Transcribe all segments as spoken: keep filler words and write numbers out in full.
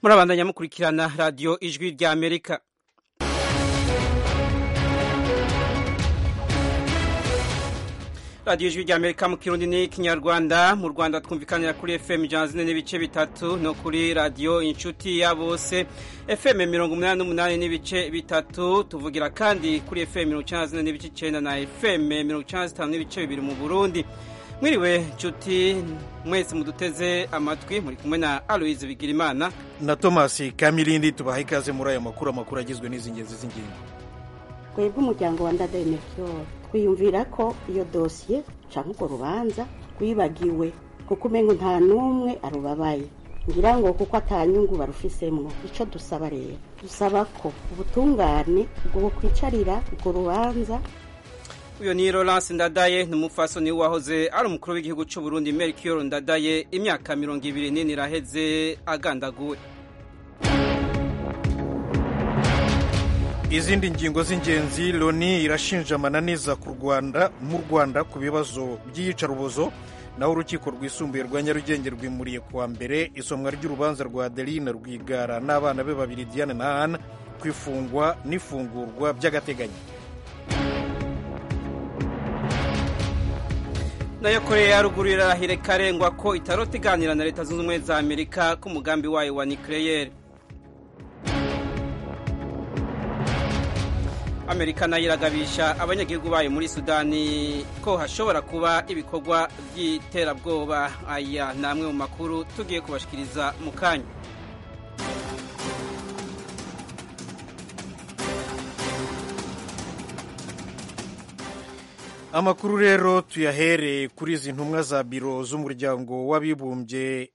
murabandanya mukurikirana radiyo ijwi rya Amerika. radiyo ijwi rya Amerika mu Kirundi n'Ikinyarwanda. Mu Rwanda twumvikanira kuri F M ijana zine n'ibice bitatu no kuri radiyo Inshuti ya Bose F M mirongo umunani n'umunani n'ibice bitatu. Tuvugira kandi kuri F M mirongo icenda na zine n'ibice icenda na F M mirongo icenda na zitanu n'ibice bibiri mu Burundi. Mwiriwe nshuti mwese muduteze amatwi, muri kumwe na Aloise Bigirimana na Thomas Kamilindi. Tubaha ikaze muri aya makuru amakuru agizwe n'izingenzi z'ingingo. Twebwe umuryango wa Ndadaye Melchior twiyumvira ko iyo dosiye canke urwo rubanza rwibagiwe kuko umengo nta n'umwe arubabaye, ngira ngo kuko atanyungu barufisemwo. Ico dusaba rero, dusaba ko ubutungane bwo kwicarira urwo rubanza. Uyo ni Laurence Ndadaye, n'umufasoni wahoze ari umukuru w'igihugu cy'u Burundi Melchior Ndadaye, imyaka mirongo ibiri n'ine iraheze agandaguwe. Izindi ngingo z'ingenzi, Loni irashinja amananiza ku Rwanda mu Rwanda ku bibazo by'iyicarubozo, naho urukiko rwisumbuye rwa Nyarugenge rwimuriye kuwa mbere isomwa ry'urubanza rwa Adeline Rwigara n'abana be babiri Diane na Anne kwifungwa n'ifungurwa by'agateganyo. Nayo Korea ya ruguru irarahira karengwa ko itarota iganira na Leta Zunze Ubumwe za Amerika ku mugambi wayo wa nucleaire. Amerika nayo iragabisha abanyagihugu bayo muri Sudani ko hashobora kuba ibikorwa by'iterabwoba. Aya namwe mu makuru tugiye kubashikiriza mu kanya. Amakuru rero tuyahere kuri izi ntumwa za biro z'umuryango w'abibumbye,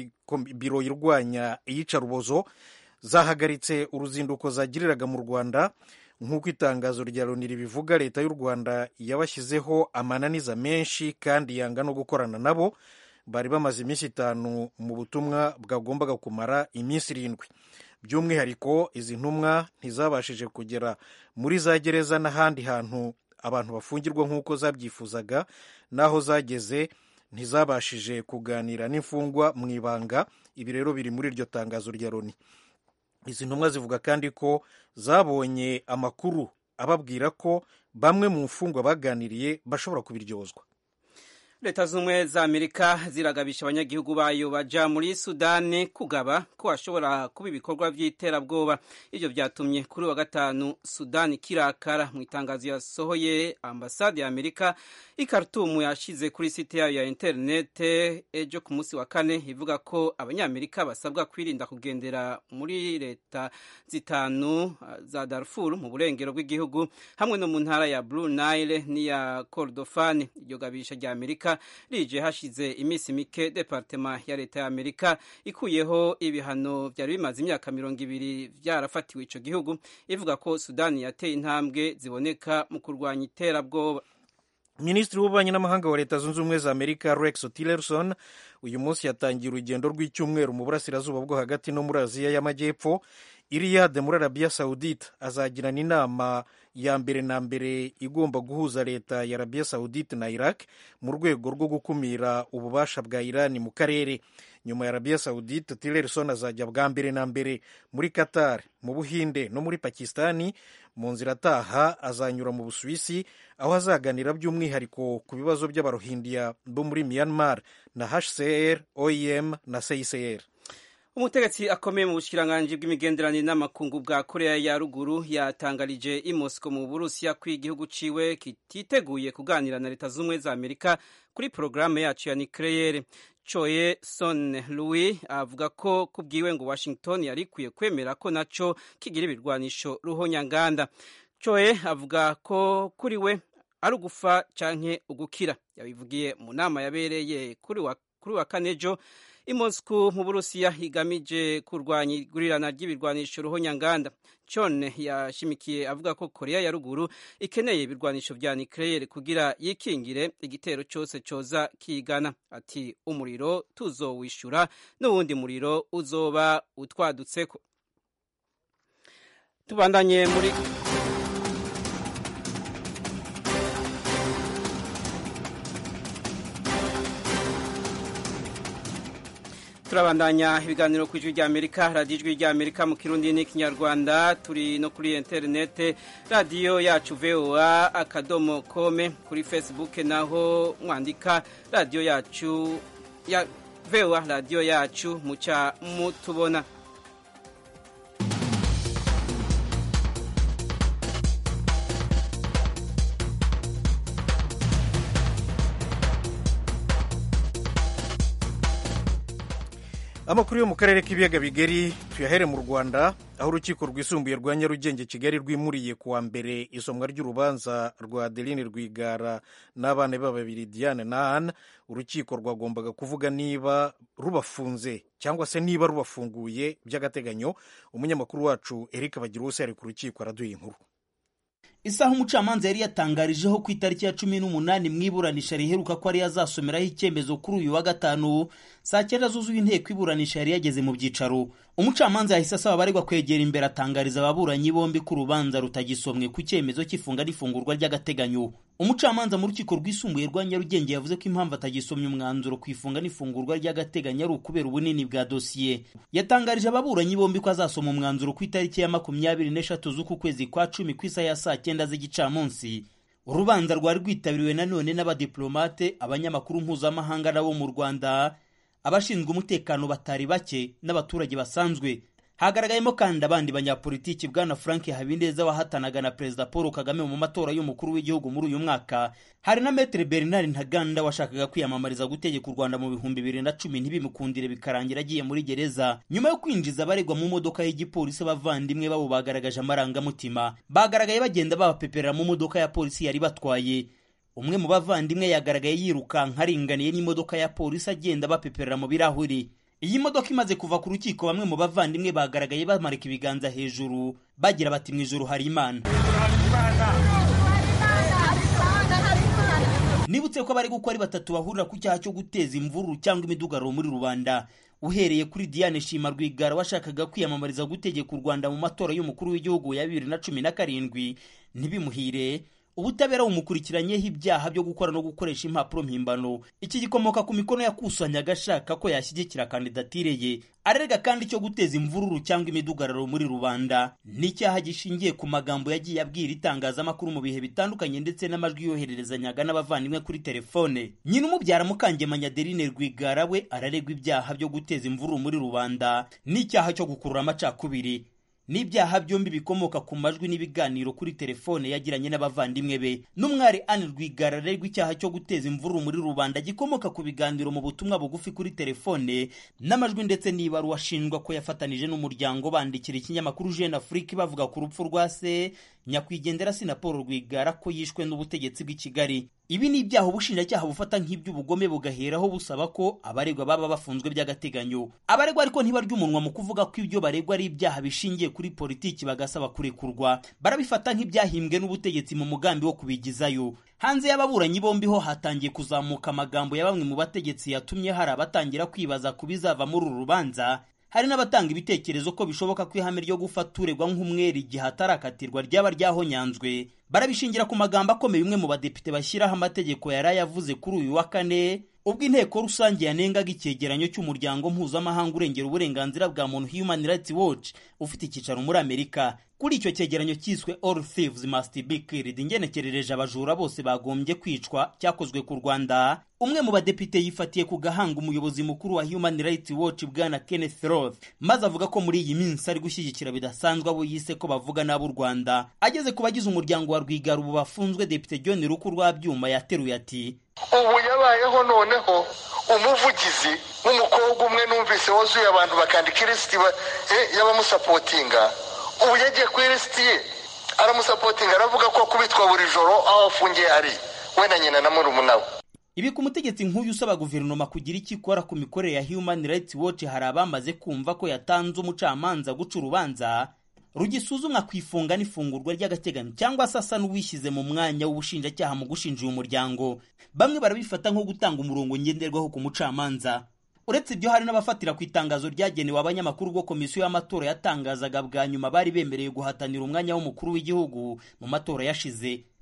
biro irwanya iyicarubozo zahagaritse uruzinduko zagiriraga mu Rwanda. Nk'uko itangazo rya Loni ribivuga, leta y'u Rwanda yabashyizeho amananiza menshi kandi yanga no gukorana nabo. Bari bamaze iminsi itanu mu butumwa bwagombaga kumara iminsi irindwi. By'umwihariko izi ntumwa ntizabashije kugera muri za gereza n'ahandi hantu abantu bafungirwa nk'uko zabyifuzaga, naho zageze ntizabashije kuganira n'imfungwa mu ibanga. Ibi rero biri muri iryo tangazo rya Loni. Izi ntumwa zivuga kandi ko zabonye amakuru ababwira ko bamwe mu mfungwa baganiriye bashobora kubiryozwa. Leta Zunze Ubumwe za Amerika ziragabisha abanyagihugu bayo baja muri Sudani kugaba ko hashobora kuba ibikorwa by'iterabwoba. Ivyo vyatumye kuri wa gatanu Sudani kirakara. Mu itangazo yasohoye ambasade ya Amerika i Khartoum yashize kuri site yayo ya internet ejo ku munsi wa kane, ivuga ko abanyamerika basabwa kwirinda kugendera muri leta zitanu za Darfur mu burengero bw'igihugu hamwe no mu ntara ya Blue Nile n'iya Kordofani. Iryo gabisha rya Amerika rije hashize iminsi mike departema ya leta ya Amerika ikuyeho ibihano byari bimaze imyaka mirongo ibiri byarafatiwe ico gihugu, ivuga ko Sudani yateye intambwe ziboneka mu kurwanya iterabwoba. Minisitiri w'ububanyi n'amahanga wa Leta Zunze Ubumwe za Amerika Rex Tillerson uyu munsi yatangiye urugendo rw'icyumweru mu burasirazuba bwo hagati no muri Aziya y'Amajyepfo. Riyadh muri Arabia Saudite azagirana inama ya mbere na mbere igomba guhuza leta ya Arabia Saudite na Iraq mu rwego rwo gukumira ububasha bwa Irani mu karere. Nyuma ya Arabia Saudite, Tillerson azajya bwa mbere na mbere muri Qatar, mu Buhinde no muri Pakistani. Mu nzira ataha azanyura mu Busuwisi, aho azaganira by'umwihariko ku bibazo by'abarohindiya bo muri Myanmar na H C R, O I M na C I C R. Umutegetsi akomeye mu bushikiranganji bw'imigenderanire n'amakungu bwa Korea ya ruguru yatangarije i Moscow mu Burusiya ko igihugu ciwe kititeguye kuganira na Leta Zunze Ubumwe za Amerika kuri porogaramu yacu ya nucleaire. Choe Son Louis avuga ko kubwiwe ngo Washington yari ikwiye kwemera ko naco kigira ibirwanisho ruhonyanganda. Choe avuga ko kuri we ari ugufa canke ugukira. Yabivugiye mu nama yabereye kuri wa kuri wa kanejo i Moscow mu Burusiya igamije kurwanya igurirana ry'ibirwanisho ruhonyanganda. Chon yashimikiye avuga ko Korea ya ruguru ikeneye ibirwanisho vya nucleaire kugira yikingire igitero cyose coza kigana. Ati umuriro tuzowishura n'uwundi muriro uzoba utwadutseko. Tubandanye muri turabandanya ibiganiro ku ijwi rya Amerika, radiyo ijwi rya Amerika mu Kirundi n'ikinyarwanda. Turi no kuri interinete radiyo yacu V O A akadomo kome, kuri Facebook naho mwandika radiyo yacu ya V O A radiyo yacu muca mutubona. Amakuru yo mu karere k'ibiyaga bigari tuyahere mu Rwanda, aho urukiko rwisumbuye rwa Nyarugenge Kigali rwimuriye kuwa mbere isomwa ry'urubanza rwa Adeline Rwigara n'abana be babiri Diane na Anne. Urukiko rwagombaga kuvuga niba rubafunze cyangwa se niba rubafunguye by'agateganyo. Umunyamakuru wacu Eric Bagiruwose ari ku rukiko araduha inkuru. Isaha umucamanza yari yatangarijeho ku itariki ya cumi n'umunani mwiburanisha riheruka ko ari yazasomeraho icyemezo kuri uyu wa gatanu saa cyenda zuzuye inteko iburanisha yari yageze mu byicaro. Umucamanza yahise asaba abaregwa kwegera imbere atangariza ababuranyi bombi ku rubanza rutagisomwe ku cyemezo cy'ifunga n'ifungurwa ry'agateganyo. Umucamanza mu rukiko rwisumbuye rwa Nyarugenge yavuze ko impamvu atagisomye umwanzuro ku ifunga n'ifungurwa ry'agateganyo ari ukubera ubunini bwa dosiye. Yatangarije ababuranyi bombi ko azasoma umwanzuro ku itariki ya makumyabiri n'eshatu z'uku kwezi kwa cumi ku isaha ya saa cyenda z'igicamunsi. Urubanza rwari rwitabiriwe nanone n'abadiplomate, abanyamakuru mpuzamahanga nabo mu Rwanda, abashinzwe umutekano batari bake n'abaturage basanzwe. Hagaragayemo kandi abandi banyapolitiki, bwana Frank Habineza wahatanaga na Perezida Paul Kagame mu matora y'umukuru w'igihugu muri uyu mwaka. Hari na Maître Bernard Ntaganda washakaga kwiyamamariza gutegeka u Rwanda mu bihumbi bibiri na cumi ntibimukundire bikarangira agiye muri gereza. Nyuma yo kwinjiza abaregwa mu modoka y'igipolisi, abavandimwe babo bagaragaje amarangamutima. Bagaragaye bagenda babapeperera mu modoka ya polisi yari batwaye. Umwe mu bavandimwe yagaragaye yirukanka aringaniye n'imodoka ya polisi agenda bapeperera mu birahuri. Iyi modoka imaze kuva ku rukiko, bamwe mu bavandimwe bagaragaye bamarika ibiganza hejuru bagira bati mu ijuru hari Imana. Nibutse ko bari gukora batatu bahurira ku cyaha cyo guteza imvururu cyangwa imidugararo muri rubanda. Uhereye kuri Diane Shima Rwigara washakaga kwiyamamariza gutegeka u Rwanda mu matora y'umukuru w'igihugu ya bibiri na cumi na karindwi ntibimuhire, ubutabera bumukurikiranyeho ibyaha byo gukora no gukoresha impapuro mpimbano. Iki gikomoka ku mikono yakusanyaga ashaka ko yashyigikira kandidatire ye. Arerega kandi cyo guteza imvururu cyangwa imidugararo muri rubanda. N'icyaha gishingiye ku magambo yagiye abwira itangazamakuru mu bihe bitandukanye ndetse n'amajwi yohererezanyaga n'abavandimwe kuri telefone. Nyina umubyara Mukangemanyi Adeline Rwigara we araregwa ibyaha byo guteza imvururu muri rubanda n'icyaha cyo gukurura amacakubiri. N'ibyaha byombi bikomoka ku majwi n'ibiganiro kuri telefone yagiranye n'abavandimwe be. N'umwari Anne Rwigara aregwa icyaha cyo guteza imvururu muri rubanda gikomoka ku biganiro mu butumwa bugufi kuri telefone n'amajwi ndetse n'ibaruwa ashinjwa ko yafatanije n'umuryango bandikira ikinyamakuru Jeune Afrique bavuga ku rupfu rwa se nyakwigendera Sinapolo Rwigara ko yishwe n'ubutegetsi bw'i Kigali. Ibi ni ibyaha ubushinjacyaha bufata nk'iby'ubugome bugaheraho busaba ko abaregwa baba bafunzwe by'agateganyo. Abaregwa ariko ntibarya umunwa mu kuvuga ko ibyo baregwa ari ibyaha bishingiye kuri politiki bagasaba kurekurwa. Barabifata nk'ibyahimbwe n'ubutegetsi mu mugambi wo kubigizayo. Hanze y'ababuranyi bombi ho hatangiye kuzamuka amagambo ya bamwe mu bategetsi yatumye hari abatangira kwibaza ku bizava muri uru rubanza. Hari n'abatanga ibitekerezo ko bishoboka ko ihame ryo gufata uregwa nk'umwere igihe atarakatirwa ryaba ryahonyanzwe. Barabishingira ku magambo akomeye umwe mu badepite bashyiraho amategeko yari yavuze kuri uyu wa kane ubwo inteko rusange yanengaga icyegeranyo cy'umuryango mpuzamahanga urengera uburenganzira bwa muntu Human Rights Watch ufite icyicaro muri Amerika. Kuri icyo cyegeranyo cyiswe All Thieves Must Be Killed, ingenekerereje abajura bose bagombye kwicwa, cyakozwe ku Rwanda. Umwe mu badepite yifatiye ku gahanga umuyobozi mukuru wa Human Rights Watch bwana Kenneth Roth, maze avuga ko muri iyi minsi ari gushyigikira bidasanzwe abo yise ko bavuga n'abo Rwanda. Ageze ku bagize umuryango wa Rwigara ubu bafunzwe, Depite John Ruku Rwabyuma yateruye ati ubu yabayeho noneho umuvugizi w'umukobwa umwe numvise wazuye abantu bakandika ilisiti y'abamusapotinga. Ubu yagiye ku ilisiti ye aramusapotinga, aravuga ko kubitwa buri joro aho afungiye ari we na nyina na murumuna we. Ibi ku mutegetsi nk'uyu usaba guverinoma kugira icyo ikora ku mikorere ya Human Rights Watch, hari abamaze kumva ko yatanze umucamanza guca urubanza rugisuzumwa kwifunga n'ifungurwa ry'agateganyo cyangwa sasa n'uwishyize mu mwanya w'ubushinjacyaha mu gushinja uyu muryango. Bamwe barabifata nko gutanga umurongo ngenderwaho ku mucamanza. Uretse ibyo, hari n'abafatira ku itangazo ryagenewe abanyamakuru bwo komisiyo y'amatora yatangazaga bwa nyuma bari bemereye guhatanira umwanya w'umukuru w'igihugu mu matora yashize.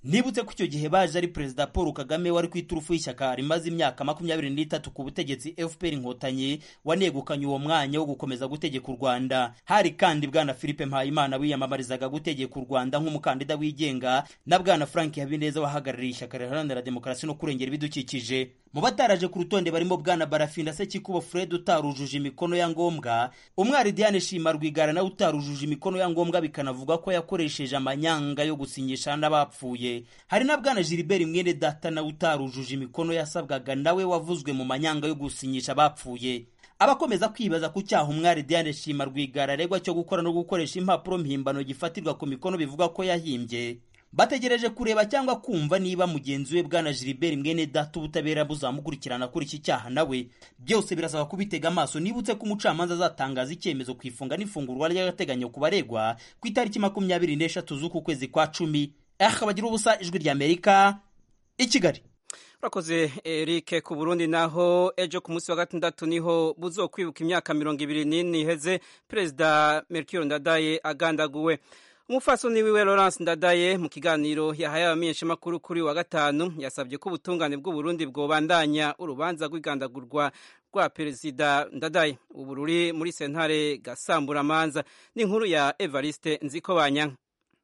nibutse ko icyo gihe baje ari perezida Paul Kagame wari ku iturufu y'ishyaka rimaze imyaka makumyabiri n'itatu ku butegetsi F P R Inkotanyi wanegukanye uwo mwanya wo gukomeza gutegeka u Rwanda. Hari kandi bwana Philippe Mpayimana wiyamamarizaga gutegeka u Rwanda nk'umukandida wigenga na bwana Frank Habineza wahagarariye ishyaka riharanira demokarasi no kurengera ibidukikije. Mu bataraje ku rutonde barimo bwana Barafinda Sekikubo Fred utarujuje imikono ya ngombwa, umwari Diane Shima Rwigara na utarujuje imikono ya ngombwa bikanavuga ko yakoresheje amanyanga yo gusinyisha n'abapfuye. Hari na bwana Gilbert Mwene Data na utarujuje imikono yasabwaga nawe wavuzwe mu manyanga yo gusinyisha abapfuye. Abakomeza kwibaza ku cyaha umwari Diane Shima Rwigara aregwa cyo gukora no gukoresha impapuro mpimbano gifatirwa ku mikono bivuga ko yahimbye, bategereje kureba cyangwa kumva niba mugenzi we bwana Gilbert Mwene Data ubutabera buzamukurikirana kuri iki cyaha nawe. Byose birasaba kubitega amaso. Nibutse ko umucamanza azatangaza icyemezo kwifunga n'ifungurwa ry'agateganyo ku baregwa ku itariki makumyabiri n'eshatu z'uku kwezi kwa cumi. Ah, bagira ubusa, Ijwi ry'Amerika, i Kigali. Urakoze Eric. Ku Burundi naho ejo ku munsi wa gatandatu niho buzokwibuka imyaka mirongo ibiri n'ine iheze Perezida Melchior Ndadaye agandaguwe. Umufasoni wiwe Laurence Ndadaye mu kiganiro yahaye abamenyeshamakuru kuri wa gatanu yasabye ko ubutungane bw'u Burundi bwobandanya urubanza rw'igandagurwa rwa Perezida Ndadaye. Ubu ruri muri sentare Gasamburamanza. N'inkuru ya Evariste Nzikobanyanka.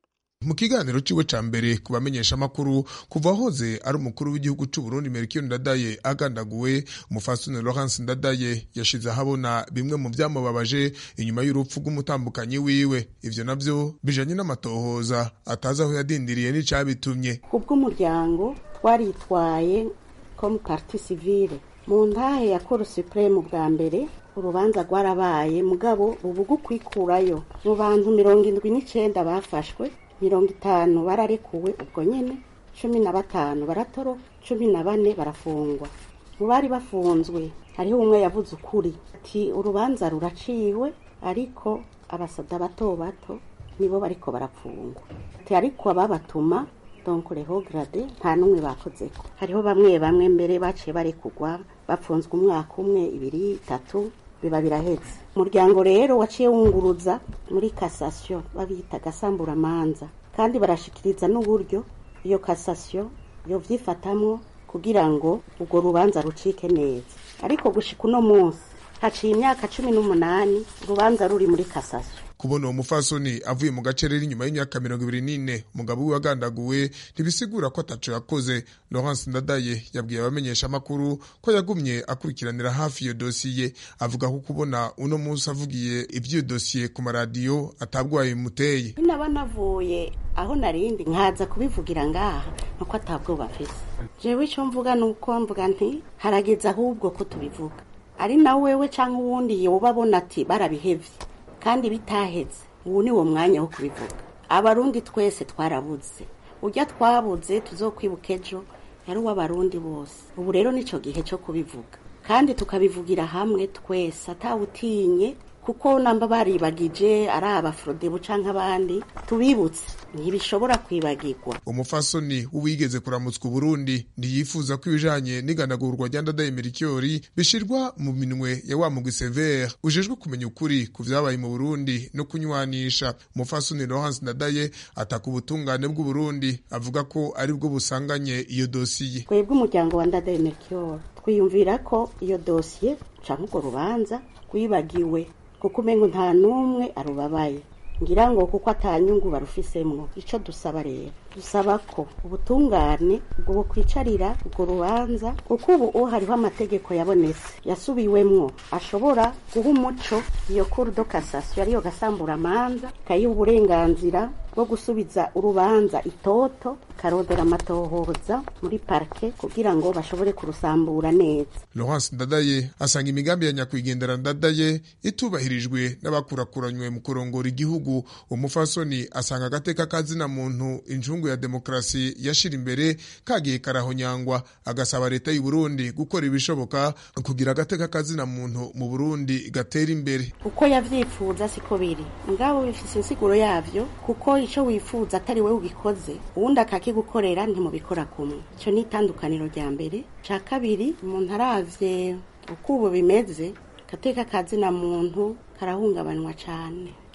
Mu kiganiro ciwe ca mbere ku bamenyesha makuru kuva hoze ari umukuru w'igihugu c'u Burundi Melchior Ndadaye agandaguwe, umufasoni Laurence Ndadaye yashize ahabona bimwe mu vyamubabaje inyuma y'urupfu rw'umutambukanyi wiwe. Ivyo navyo bijanye n'amatohoza ataza aho yadindiriye n'icabitumye. Kubw'umuryango twaritwaye comme partie civile mu ntahe ya Cour Supreme bwa mbere, urubanza rwarabaye mugabo ubu kwikurayo mu bantu mirongo indwi n'icenda bafashwe, mirongo itanu bararekuwe ubwo nyene, cumi na batanu baratoro, cumi na bane barafungwa. Mu bari bafunzwe hariho umwe yavuze ukuri ati urubanza ruraciwe ariko abasada bato bato nibo bariko barapfungwa, ati ariko ababatuma donc les hauts gradés nta numwe bakozeko. Hariho bamwe bamwe mbere baciye barekugwa bapfunzwe umwaka umwe ibiri itatu biba birahetse. Umuryango rero waciye wunguruza muri cassation babita Gasamburamanza, kandi barashikiriza n'uburyo iyo cassation yo vyifatamwo kugira ngo ubwo rubanza rucike neza. Ariko gushika uno munsi haciye imyaka cumi n'umunani urubanza ruri muri cassation. Kubona uwo mufasoni avuye mu gacerera inyuma y'imyaka mirongo ibiri n'ine umugabo we wagandaguwe ntibisigura ko ataco yakoze. Laurence Ndadaye yabwiye abamenyesha makuru ko yagumye akurikiranira hafi iyo dosiye, avuga ko kubona uno munsi avugiye ivyo dosiye ku maradiyo atabwaye muteye. Naba navuye aho narindi nkaza kubivugira ngaha nuko atabwo bafise. Jewe ico mvuga nuko mvuga nti harageze ahubwo ko tubivuga. Ari na wewe canke uwundi yobabona ati barabihevye kandi bitaheze, ubu ni wo mwanya wo kubivuga. Abarundi twese twarabuze, urya twabuze tuzokwibuka ejo yari uw'abarundi bose. Ubu rero nico gihe cyo kubivuga kandi tukabivugira hamwe twese atawutinye, kuko namba baribagije ari abafrodebu canke abandi tubibutse ntibishobora kwibagirwa. Umufasoni uwigeze kuramutswa Burundi ndiyifuza ko ibijanye n'iganagurwa rya Ndadaye Melchior bishirwa mu minwe ya wa mugwi Sévère ujejwe kumenya ukuri ku vyabaye mu Burundi no kunywanisha. Umufasoni Laurence Ndadaye ataka ubutungane bw'u Burundi, avuga ko ari bwo busanganye iyo dosiye. Twebwe umuryango wa Ndadaye Melchior twiyumvira ko iyo dosiye canke urwo rubanza kwibagiwe, kuko umengo nta numwe arubabaye, ngira ngo kuko atanyungu barufisemwo. Ico dusaba rero, dusaba ko ubutungane bwo kwicarira urwo rubanza, kuko ubu hariho amategeko yabonetse yasubiwemwo ashobora guha umuco iyo Cour de Cassation ariyo Gasamburamanza kayiha uburenganzira bwo gusubiza urubanza itoto, karodera amatohoza muri parke kugira ngo bashobore kurusambura neza. Laurence Ndadaye asanga imigambi ya nyakwigendera Ndadaye itubahirijwe n'abakurakuranywe mu kurongora igihugu. Umufasoni asanga agateka kazina muntu injungu ya demokrasi yashira imbere kagiye karahonyangwa, agasaba leta y'u Burundi gukora ibishoboka kugira agateka kazina muntu mu Burundi gatera imbere. Uko yavyifuza siko biri, ngabo bifise insiguro yavyo, kuko ico wifuza atari we ubikoze uwundi akakigukorera ntimubikora kumwe. Ico ni itandukaniro rya mbere. Ca kabiri, umuntu aravye uko ubu bimeze, agateka kazina muntu karahungabanywa cane.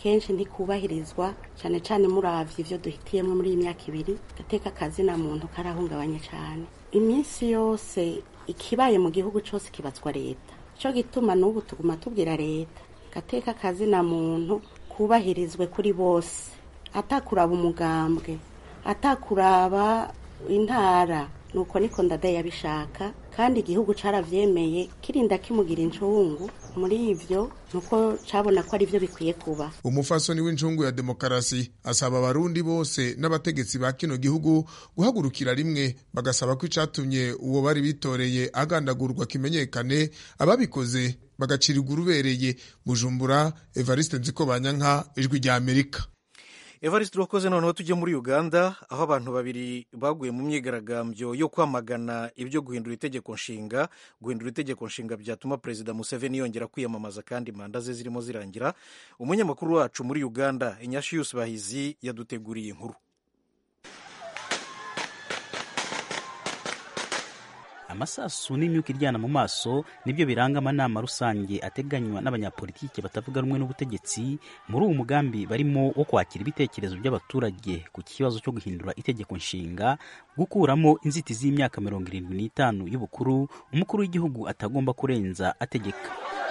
kenshi ntikubahirizwa cyane cyane muravye ivyo duhitiyemo muri iyi myaka ibiri. Gateka kazina muntu karahungabanye cyane iminsi yose. Ikibaye mu gihugu cyose kibazwa leta, cyo gituma n'ubu tuguma tubwira leta gateka kazina muntu kubahirizwe kuri bose, atakuraba umugambwe, atakuraba intara. Nuko niko Ndadaye yabishaka, kandi igihugu caravyemeye kirinda kimugira incungu. Muri ivyo nuko cabona ko ari byo bikwiye kuba. Umufasoni w'injungu ya demokarasi asaba abarundi bose n'abategetsi ba kino gihugu guhagurukira rimwe bagasaba ko icatumye uwo bari bitoreye agandagurwa kimenyekane, ababikoze bagacirirwa urubereye. Bujumbura, Evariste Nzikobanyanka, Ijwi rya Amerika. Evariste urakoze. Noneho tujye muri Uganda, aho abantu babiri baguye mu myigaragambyo yo kwamagana ibyo guhindura itegeko nshinga. Guhindura itegeko nshinga byatuma Perezida Museveni yongera kwiyamamaza kandi manda ze zirimo zirangira. Umunyamakuru wacu muri Uganda, Inyashiyusi Bahizi, yaduteguriye inkuru. Amasasu n'imyuka iryana mu maso nibyo biranga amanama rusange ateganywa n'abanyapolitike batavuga rumwe n'ubutegetsi muri uwo mugambi barimo wo kwakira ibitekerezo by'abaturage ku kibazo cyo guhindura itegeko nshinga, gukuramo inzitizi y'imyaka mirongo irindwi n'itanu y'ubukuru umukuru w'igihugu atagomba kurenza ategeka.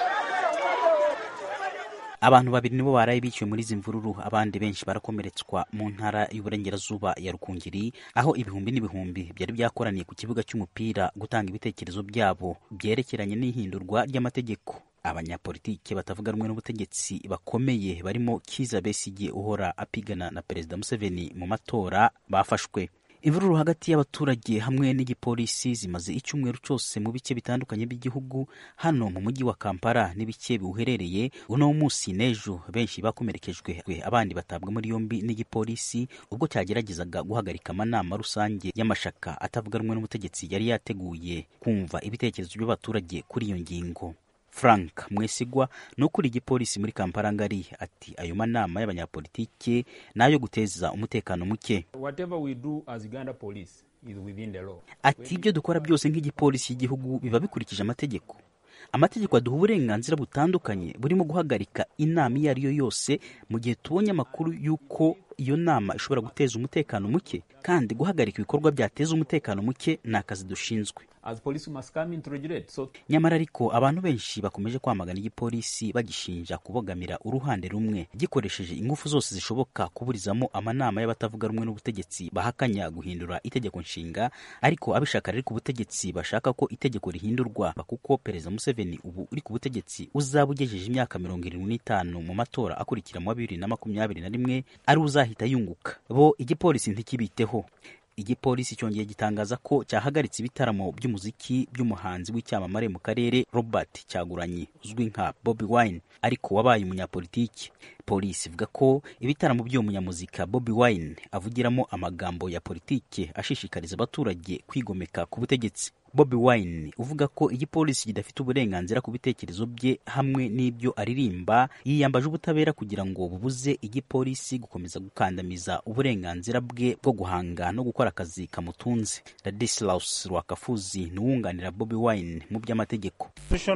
Abantu babiri nibo baraye biciwe muri izi mvururu, abandi benshi barakomeretswa mu ntara y'uburengerazuba ya Rukungiri, aho ibihumbi n'ibihumbi byari byakoraniye ku kibuga cy'umupira gutanga ibitekerezo byabo byerekeranye n'ihindurwa ry'amategeko. Abanyapolitike batavuga rumwe n'ubutegetsi bakomeye barimo Kizza Besigye uhora apigana na Perezida Museveni mu matora bafashwe. Imvururu hagati y'abaturage hamwe n'igipolisi zimaze icyumweru cyose mu bice bitandukanye by'igihugu. Hano mu mujyi wa Kampala n'ibice biwuherereye, uno munsi n'ejo benshi bakomerekejwe, abandi batabwa muri yombi n'igipolisi ubwo cyageragezaga guhagarika amanama rusange y'amashaka atavuga rumwe n'ubutegetsi yari yateguye kumva ibitekerezo by'abaturage kuri iyo ngingo. Frank Mwesigwa no kuri igipolisi muri Kampala ngari ati ayo manama y'abanyapolitike nayo guteza umutekano muke. Whatever we do as Uganda police is within the law. Ati ibyo dukora byose nk'igipolisi y'igihugu biba bikurikije amategeko. Amategeko aduha uburenganzira butandukanye burimo guhagarika inama iyo ari yo yose mu gihe tubonye amakuru y'uko iyo nama ishobora guteza umutekano muke, kandi guhagarika ibikorwa byateza umutekano muke ni akazi dushinzwe. As police must come into regulate. So nyamara ariko abantu benshi bakomeje kwamagana igipolisi bagishinja kubogamira uruhande rumwe, gikoresheje ingufu zose zishoboka kuburizamo amanama y'abatavuga rumwe n'ubutegetsi bahakanya guhindura itegeko nshinga, ariko abishaka riri ku butegetsi bashaka ko itegeko rihindurwa kuko Perezida Museveni ubu uri ku butegetsi uzaba ugejeje imyaka mirongo irindwi n'itanu mu matora akurikira mu bibiri na makumyabiri na rimwe ari uzahita yunguka. Bo igipolisi ntikibiteho. Igipolisi cyongeye gitangaza ko cyahagaritse ibitaramo by'umuziki by'umuhanzi w'icyamamare mu karere Robert Kyagulanyi uzwi nka Bobi Wine ariko wabaye umunyapolitiki. Polisi ivuga ko ibitaramo by'uwo munyamuzika Bobi Wine avugiramo amagambo ya politike ashishikariza abaturage kwigomeka ku butegetsi. Bobi Wine uvuga ko igipolisi kidafite uburenganzira ku bitekerezo bye hamwe n'ibyo aririmba, yiyambaje ubutabera kugira ngo bubuze igipolisi gukomeza gukandamiza uburenganzira bwe bwo guhanga no gukora akazi kamutunze. Ladislaus Rwakafuzi nuwunganira Bobi Wine mu by'amategeko.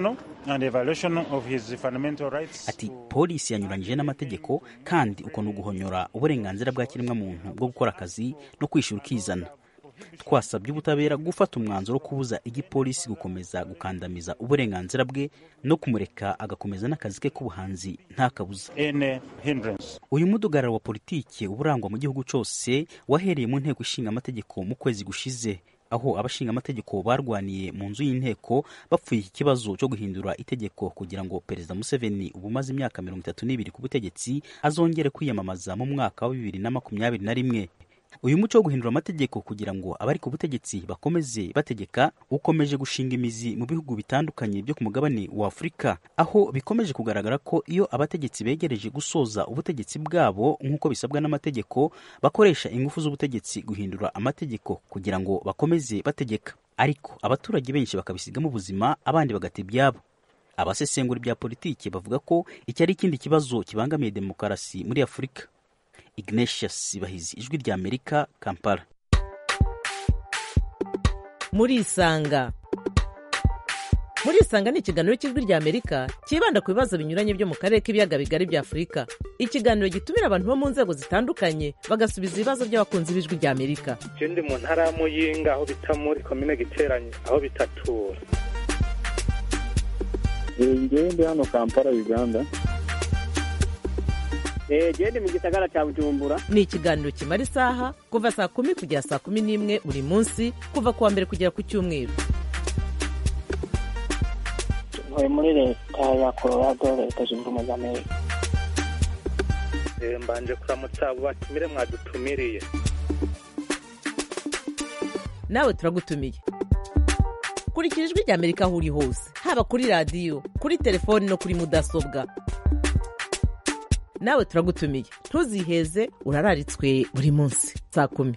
Ati polisi yanyuranyije n'amategeko kandi uko no guhonyora uburenganzira bwa kiremwa muntu bwo gukora akazi no kwishura ukizana. Twasabye ubutabera gufata umwanzuro wo kubuza igipolisi gukomeza gukandamiza uburenganzira bwe no kumureka agakomeza n'akazi ke k'ubuhanzi nta kabuza. Uyu mudugararo wa politiki uburangwa mu gihugu cyose wahereye mu nteko ishinga amategeko mu kwezi gushize, aho abashinga amategeko barwaniye mu nzu y'inteko bapfuye iki kibazo cyo guhindura itegeko kugira ngo Perezida Museveni ubu maze imyaka mirongo itatu n'ibiri ku butegetsi azongere kwiyamamaza mu mwaka wa bibiri na makumyabiri na rimwe. Uyu muco wo guhindura amategeko kugira ngo abari ku butegetsi bakomeze bategeka ukomeje gushinga imizi mu bihugu bitandukanye byo ku mugabane wa Afurika, aho bikomeje kugaragara ko iyo abategetsi begereje gusoza ubutegetsi bwabo nk'uko bisabwa n'amategeko bakoresha ingufu z'ubutegetsi guhindura amategeko kugira ngo bakomeze bategeka, ariko abaturage benshi bakabisigamo ubuzima abandi bagata ibyabo. Abasesengura bya politiki bavuga ko iki ari ikindi kibazo kibangamiye demokarasi muri Afurika. Ignatius Bahizi, Ijwi rya Amerika, Kampala. Muri Isanga. murisanga ni ikiganiro cy'ijwi rya amerika cyibanda ku bibazo binyuranye byo mu karere k'ibiyaga bigari bya afurika. Ikiganiro gitumira abantu bo mu nzego zitandukanye bagasubiza ibibazo by'abakunzi b'ijwi rya amerika. Je ndi mu ntara ya Muyinga aho bita muri komine Giteranyi aho bitatura. Ngewe ndi hano Kampala Uganda. Je ndi mu gisagara cya Bujumbura. Ni ikiganiro kimara isaha kuva saa kumi kugera saa kumi n'imwe buri munsi kuva kuwa mbere kugera ku cyumweru. Ntuye muri leta ya Colorado, leta zunze ubumwe za Amerika. Mbanje kuramutsa abo batumire mwadutumiriye. Nawe turagutumiye. Kurikira ijwi rya Amerika aho uri hose, haba kuri radiyo, kuri telefoni no kuri mudasobwa. Nawe turagutumiye, ntuziheze, urararitswe buri munsi saa kumi.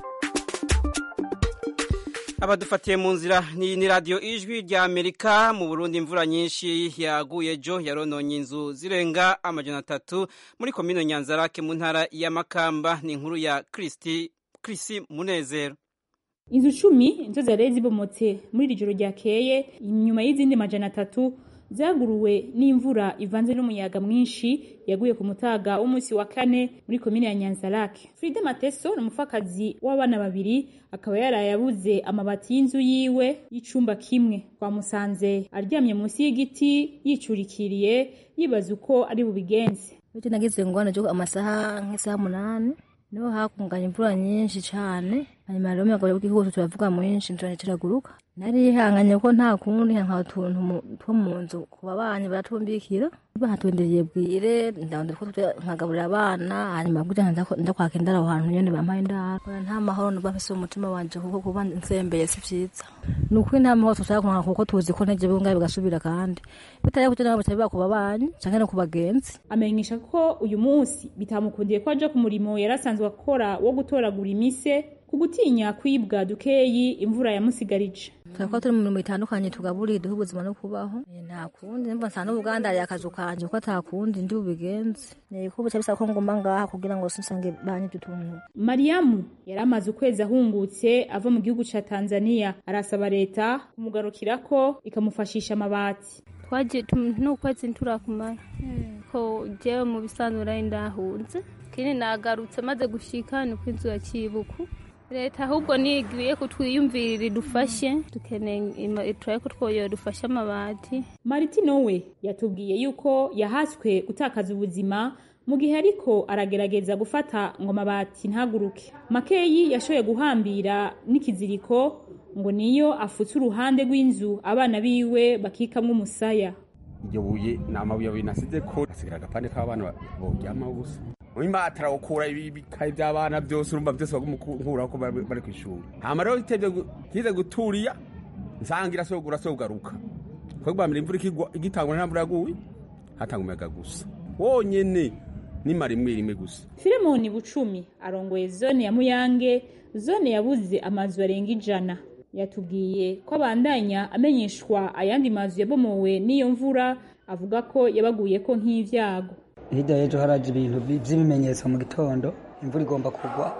Abadufatiye mu nzira ni, ni radio ijwi rya Amerika. Mu Burundi imvura nyinshi yaguye jo yarononye inzu zirenga amajana atatu muri komine Nyanzarake mu ntara ya Makamba. Ni inkuru ya Kristi Krisi Munezero. Inzu cumi inzo zari zibomotse muri iri joro ryakeye inyuma y'izindi majana atatu zaguruwe n'imvura ivanze n'umuyaga mwinshi yaguye ku mutaga w'umunsi wa kane muri komine ya Nyanzarake. Frida Mateso n'umufakazi w'abana babiri akaba yarayabuze amabati y'inzu yiwe y'icumba kimwe. Twamusanze aryamye munsi y'igiti yicurikiriye yibaza uko ari bubigenze. Bite nagize ngwana jo amasaha nk'isaha munani niho hakunganya imvura nyinshi cyane. Hanyuma rero mugabo w'igihugu turavuga mwinshi nzone tiraguruka. Nari hanganye ko nta kundi nka tuntu two mu nzu kuba banye baratumbikira. Bahatondeye bwire ndabonye ko nkagaburira abana hanyuma kugira ndakwaka indara aho hantu nyene bampaye indara. Nta mahoro n'ubafise umutima wanje kuko kuba nsembeye si vyiza. Nuko nta mahoro tushaka kuko tuzi ko nteje bungaye bigasubira kandi. Bitari kugira ngo batabe bakuba banye canke no kubagenzi. Amenyesha ko uyu munsi bitamukundiye ko aje ku murimo yarasanzwe akora wo gutoragura imise kugutinya kwibwa dukeyi imvura yamusigarije. Twako turi mu mirimo itandukanye tugaburira duhe ubuzima no kubaho. Nta kundi nimba nsana Uganda yakazu kanje ko atakundi ndi ubigenze. Niko buca bisaba ko ngomba ngaha kugira ngo sinsange banye tutuntu. Mariamu yaramaze ukwezi ahungutse ava mu gihugu ca Tanzania arasaba leta kumugarukirako ikamufashisha amabati. Twaje n'ukwezi nturakumara. Ko jewe mu bisanzwe ndahunze. Kini nagarutse maze gushika ni kwinzu ya Kibuku. Leta ahubwo nigiye kutwiyumvirira dufashe dukeneye turaye ko twoyo dufasha amabati. Martino we yatubwiye yuko yahaswe gutakaza ubuzima mu gihe ariko aragerageza gufata ngo amabati ntaguruke. Makeyi yashoye guhambira n'ikiziriko ngo niyo afutse uruhande rw'inzu abana biwe bakikamwe umusaya. Iryo buye namabuye binasize ko asigara agapande k'abana boryama gusa. Mwima atarawukura ibikaye by'abana byose urumva byose bagumukura ko bari ku ishuri. Hama rero itebye kize guturiya nsangira so gura so garuka. Ko bamira imvura igitangwa nta mvura yaguye hatanga umuyaga gusa. Wonyene ni mari mwiri imwe gusa. Filemoni Bucumi arongoye zone ya Muyange, zone yabuze amazu arenga ijana. Yatubwiye ko abandanya amenyeshwa ayandi mazu yabomowe n'iyo mvura avuga ko yabaguye ko nk'ivyago. Hirya y'ejo haraje ibintu by'ibimenyetso mu gitondo imvura igomba kugwa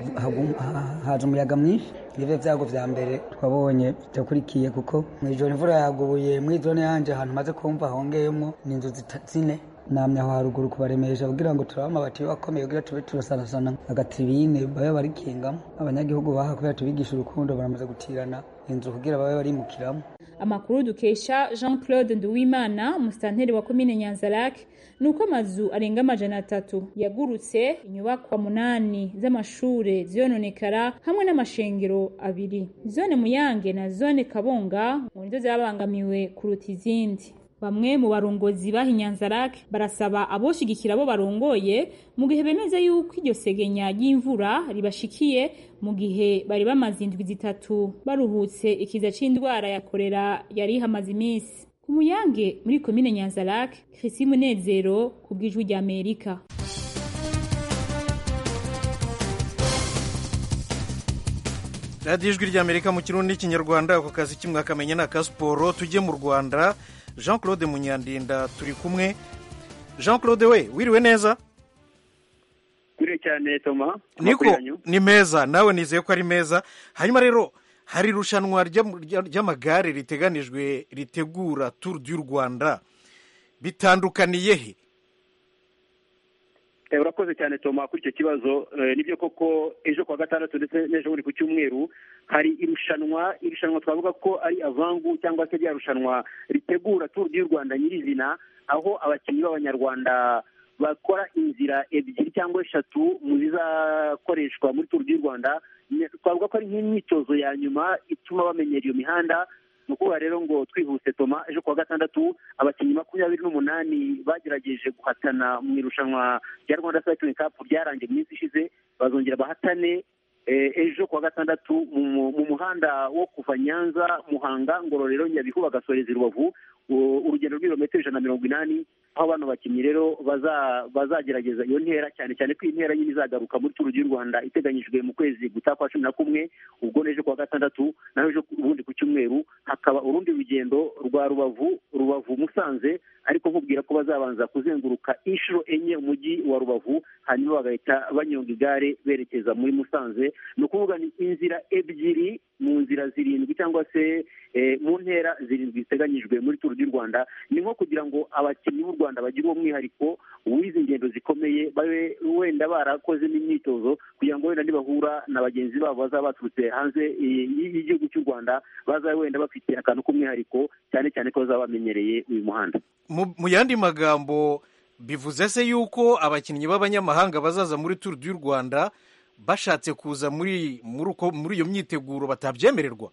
haje umuyaga mwinshi. Ibyo vyago vya mbere twabonye bitakurikiye kuko mu ijoro imvura yaguye mu zone yanje ahantu maze kumva hongeyemo n'inzu zine namye aho haruguru kubaremesha kugira ngo turabe amabati bakomeye kugira tube turasarasana agatribine babe barikingamo. Abanyagihugu baha kubera tubigisha urukundo baramaze gutirana inzu kugira babe barimukiramo. Amakuru dukesha Jean Claude Nduwimana musitanteri wa komine Nyanzarake nuko amazu arenga amajana atatu yagurutse, inyubakwa munani z'amashure ziyononekara hamwe n'amashengero abiri. Zone Muyange na zone Kabonga ngo nizo zabangamiwe kuruta izindi. Bamwe mu barongozi bahi Nyanzarake barasaba aboshigikira abo barongoye mu gihe bemeze yuko iryo segenya y'imvura ribashikiye mu gihe bari bamaze indwi zitatu baruhutse ikiza c'indwara ya kolera yari hamaze iminsi. Ku Muyange muri komine Nyanzarake, Krisi Munezero ku bw'ijwi rya Amerika. Radio ijwi rya Amerika mu kirundi n'ikinyarwanda ako kazi kimwe akamenya na kasporo. Tujye mu Rwanda. Jean Claude Munyandinda turi kumwe. Jean Claude we wiriwe neza? Kure cyane Toma. Niko ni meza nawe nizeye ko ari meza. Hanyuma rero hari irushanwa ry'amagare riteganijwe ritegura Tour du Rwanda, bitandukaniye he? Urakoze cyane Toma kuri icyo kibazo. Nibyo koko ejo kwa gatandatu ndetse n'ejo buri ku cyumweru hari irushanwa irushanwa twavuga ko ari avangu cyangwa se rya rushanwa ritegura Tour du Rwanda nyirizina, aho abakinnyi b'abanyarwanda bakora inzira ebyiri cyangwa eshatu mu zizakoreshwa muri Tour du Rwanda. Twavuga ko ari nk'imyitozo ya nyuma ituma bamenyera iyo mihanda. Ni ukuvuga rero ngo twihuse Toma, ejo kuwa gatandatu abakinnyi makumyabiri n'umunani bagerageje guhatana mu irushanwa rya Rwanda Cycling Cup ryarangiye mu minsi ishize, bazongera bahatane ejo kuwa gatandatu mu muhanda wo kuva Nyanza, Muhanga, Ngororero, Nyabihu bagasoreza i Rubavu, urugendo rw'ibirometero ijana na mirongo inani, aho bano bakinnyi rero bazagerageza iyo ntera, cyane cyane ko iyi ntera nyine izagaruka muri Tour du Rwanda iteganyijwe mu kwezi gutaha kwa cumi na kumwe. Ubwo n'ejo kuwa gatandatu naho ejo ubundi ku cyumweru hakaba urundi rugendo rwa Rubavu Rubavu Musanze, ariko nkubwira ko bazabanza kuzenguruka inshuro enye umujyi wa Rubavu, hanyuma bagahita banyonga igare berekeza muri Musanze. Ni ukuvuga ni inzira ebyiri mu nzira zirindwi cyangwa se mu ntera zirindwi ziteganyijwe muri Tour du Rwanda. Ni nko kugira ngo abakinnyi b'u Rwanda bagire uwo mwihariko w'izi ngendo zikomeye, babe wenda barakoze n'imyitozo kugira ngo wenda nibahura na bagenzi babo bazaba baturutse hanze y'igihugu cy'u Rwanda bazabe wenda bafite akantu k'umwihariko, cyane cyane ko bazaba bamenyereye uyu muhanda. Mu yandi magambo bivuze se yuko abakinnyi b'abanyamahanga bazaza muri Tour du Rwanda bashatse kuza muri muri iyo myiteguro batabyemererwa?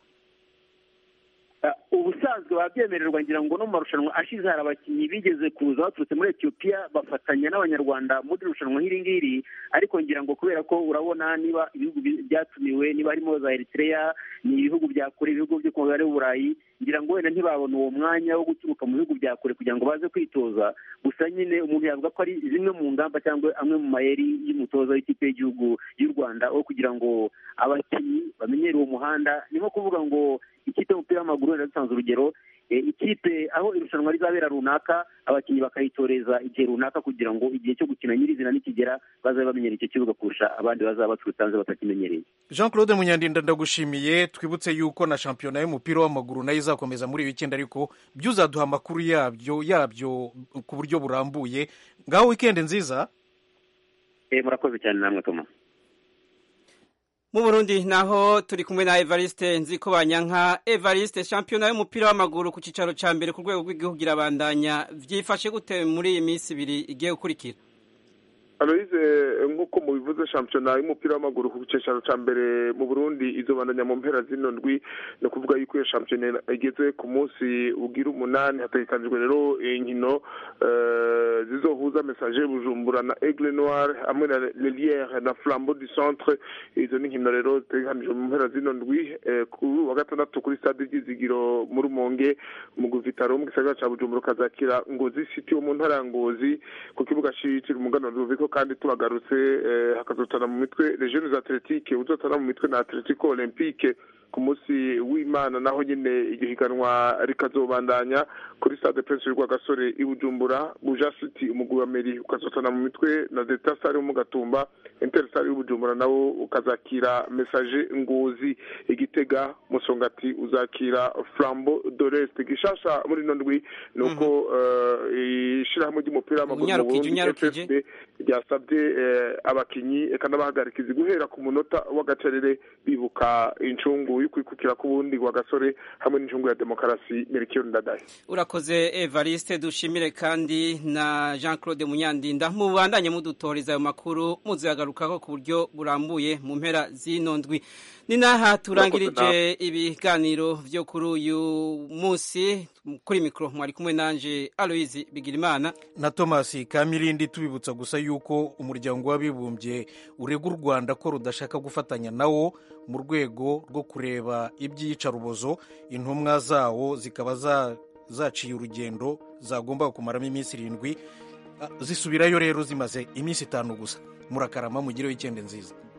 Ubusanzwe babyemererwa, ngira ngo no mu marushanwa ashize hari abakinnyi bigeze kuza baturutse muri Ethiopia bafatanya n'abanyarwanda muri irushanwa nk'iri ngiri, ariko ngira ngo kubera ko urabona niba ibihugu byatumiwe, niba harimo za Eritrea, ni ibihugu bya kure, ibihugu byo ku mugabane w'Uburayi, ngira ngo wenda ntibabona uwo mwanya wo guturuka mu bihugu bya kure kugira ngo baze kwitoza. Gusa nyine umuntu yavuga ko ari zimwe mu ngamba cyangwa amwe mu mayeri y'umutoza w'ikipe y'igihugu y'u Rwanda wo kugira ngo abakinnyi bamenyere uwo muhanda. Ni nko kuvuga ngo ikipe y'umupira w'amaguru wenda dutanze urugero, ikipe aho irushanwa rizabera runaka abakinnyi bakayitoreza igihe runaka kugira ngo igihe cyo gukina nyirizina nikigera bazabe bamenyera icyo kibuga kurusha abandi bazaba baturutse hanze batakimenyereye. Jean Claude Munyandinda, ndagushimiye. Twibutse yuko na shampiyona y'umupira w'amaguru nayo izakomeza muri weekend, ariko byuzaduha amakuru yabyo yabyo ku buryo burambuye. Ngaho weekend nziza. Eh, murakoze cyane namwe Toma. Mu Burundi naho turi kumwe na Evariste Nzikobanyanka. Evariste, shampiyona y'umupira w'amaguru ku cicaro ca mbere ku rwego rw'igihugu irabandanya, vyifashe gute muri iyi minsi ibiri igiye gukurikira? Aloise, nk'uko mubivuze shampiyona y'umupira w'amaguru ku cicaro ca mbere mu Burundi izobandanya mu mpera zino ndwi. No kuvuga yuko iyo shampiyona igeze ku munsi ugira umunani, hategekanijwe rero inkino uh, zizohuza Messager Bujumbura na Aigle Noir hamwe na Lelière na Flambeau du Centre. Izo ni inkino rero zitegekanijwe mu mpera zino ndwi uh, ku wa gatandatu kuri stade y'Izigiro mu Rumonge. Mu Guvitaro mu gisagara ca Bujumbura kazakira Ngozi City wo mu ntara ya Ngozi ku kibuga citiriwe umugano Ruviko, kandi tubagarutse eh, hakazotana mu mitwe les Jeunes Athletiques uzotana mu mitwe na Atletico Olympique ku munsi w'Imana. Naho nyine igihiganwa rikazobandanya kuri Stade Prince rwa Gasore i Bujumbura. Buja City umugwi wa Meri ukazotana mu mitwe na Delta Star mu Gatumba. Interstar y'u Bujumbura nawo ukazakira Messager Ngozi. Igitega Musongati uzakira Flambeau d'Orest. Gishasha muri nondwi nuko ishirahamwe ry'umupira w'amaguru mu Burundi F F B ryasabye abakinyi eka n'abahagarikizi guhera ku munota w'agacerere bibuka incungu y'ukwikukira k'ubundi wa Gasore hamwe n'incungu ya demokarasi Melchior Ndadaye. Urakoze Evariste, dushimire kandi na Jean Claude Munyandinda. Mubandanye mudutoreza ayo makuru muziyagarukako ku buryo burambuye mu mpera zino ndwi. Ni naha turangirije ibiganiro vyo kuri uyu munsi. Kuri mikro mwari kumwe nanje Aloise Bigirimana na Thomas Kamirindi, tubibutsa gusa yuko umuryango w'abibumbye urega u Rwanda ko rudashaka gufatanya nawo mu rwego rwo kureba iby'iyicarubozo. Intumwa zawo zikaba zaciye urugendo zagomba kumaramo iminsi irindwi, zisubirayo rero zimaze iminsi itanu gusa. Murakarama, mugireho icyende nziza.